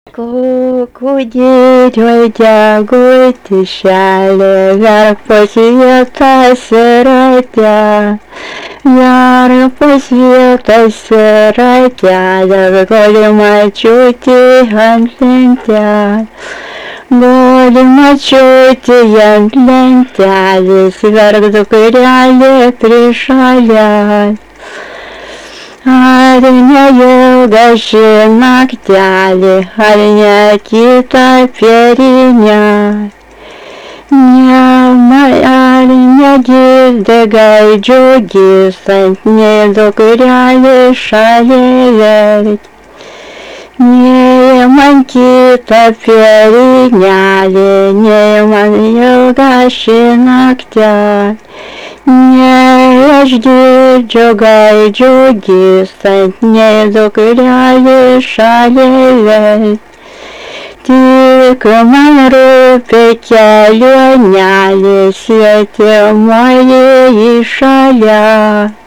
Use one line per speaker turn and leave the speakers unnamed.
Kukudėlioj deguti šelė, verpos vietose rate, verpos vietose ratelė, gali mačiuti ant lentelės. Gali mačiuti ant lentelės, verktų kairelė prie šalės. Ar neilga ši naktelė, ar ne kita perinė, ar negirdi gaidžio gystant, nei dukrelė šaliai verkia. Nei man kita perinelė, nei man ilga ši naktelė. Nei aš girdžiu gaidžio gystant, nei dukrelė šaliai verkia. Tik man rūpi kelionelė, svetimoji į šalia.